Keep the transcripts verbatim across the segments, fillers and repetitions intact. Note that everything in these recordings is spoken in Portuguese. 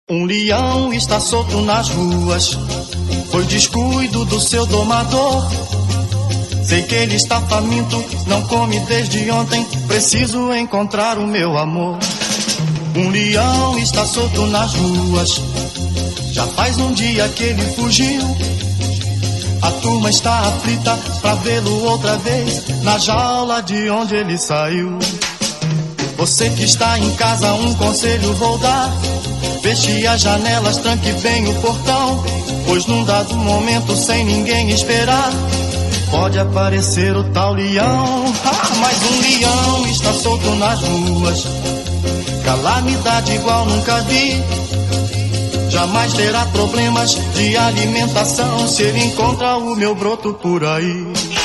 Um leão está solto nas ruas, foi descuido do seu domador. Sei que ele está faminto, não come desde ontem, preciso encontrar o meu amor. Um leão está solto nas ruas, já faz um dia que ele fugiu. A turma está aflita pra vê-lo outra vez, na jaula de onde ele saiu. Você que está em casa, um conselho vou dar: feche as janelas, tranque bem o portão, pois num dado momento, sem ninguém esperar, pode aparecer o tal leão. Ah, mas um leão está solto nas ruas, calamidade igual nunca vi. Jamais terá problemas de alimentação se ele encontra o meu broto por aí.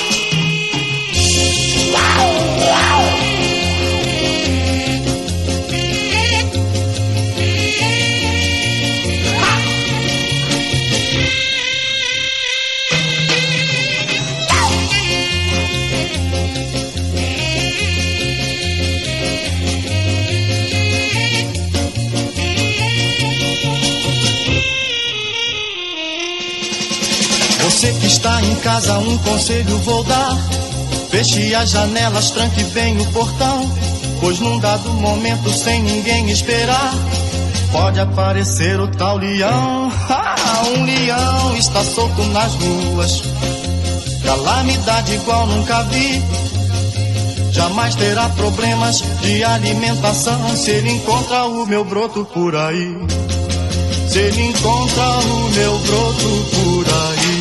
Você que está em casa, um conselho vou dar: feche as janelas, tranque bem o portão, pois num dado momento, sem ninguém esperar, pode aparecer o tal leão. Ah, um leão está solto nas ruas, calamidade igual nunca vi. Jamais terá problemas de alimentação se ele encontra o meu broto por aí. Se ele encontra o meu broto por aí.